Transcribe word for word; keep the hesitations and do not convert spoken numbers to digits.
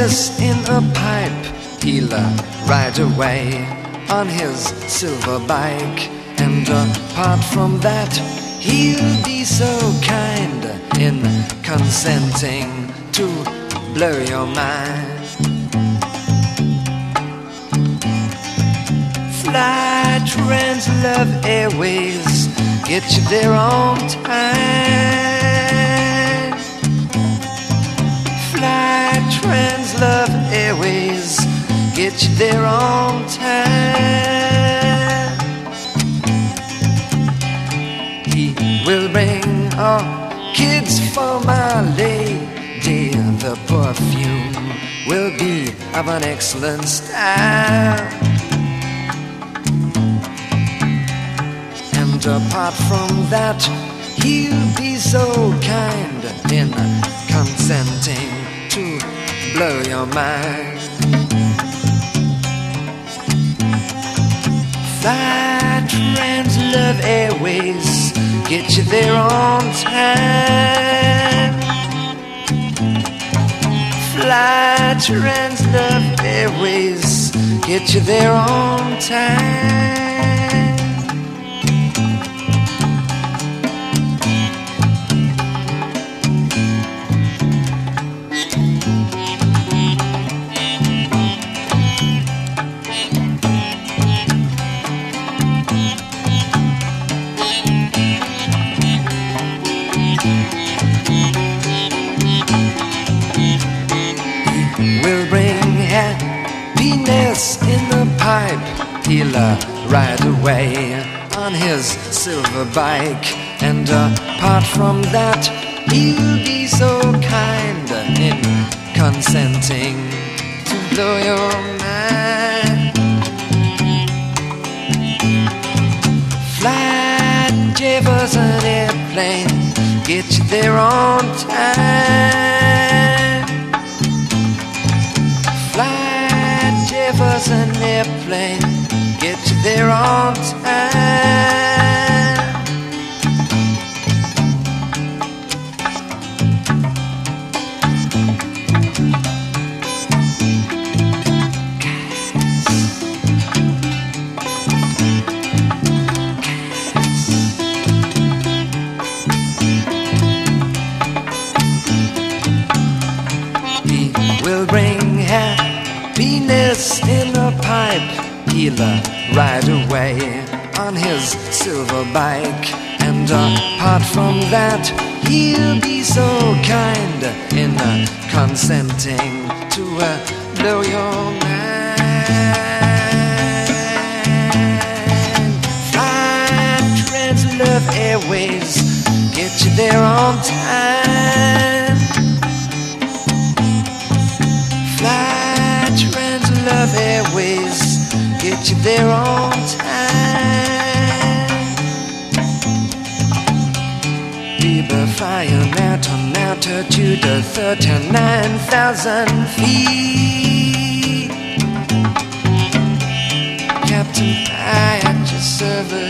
Venus in a pipe, he'll uh, ride away on his silver bike. And apart from that, he'll be so kind in consenting to blow your mind. Fly Translove Airways, get you there on time. Fly Translove Airways, get you there on time. He will bring orchids for my lady. The perfume will be of an excellent style. And apart from that, he'll be so kind in consenting to blow your mind. Fly Translove Airways, get you there on time. Fly Translove Airways, get you there on time. Will bring happiness in the pipe. He'll uh, ride away on his silver bike. And uh, apart from that, he'll be so kind in consenting to blow your mind. Fly Jefferson Airplane, get you there on time. Fly Jefferson Airplane, get you there on time. He will bring happiness in a pipe. He'll uh, ride away on his silver bike. And uh, apart from that, he'll be so kind in uh, consenting to uh, blow your mind. Fly Translove Airways, get you there on time. Fly Translove Airways, get you there on time. We were flying at an altitude of thirty-nine thousand feet. Captain, I at your service.